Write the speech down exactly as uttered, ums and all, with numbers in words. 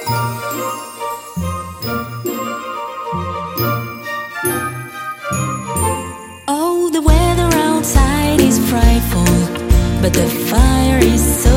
Oh, the weather outside is frightful, but the fire is so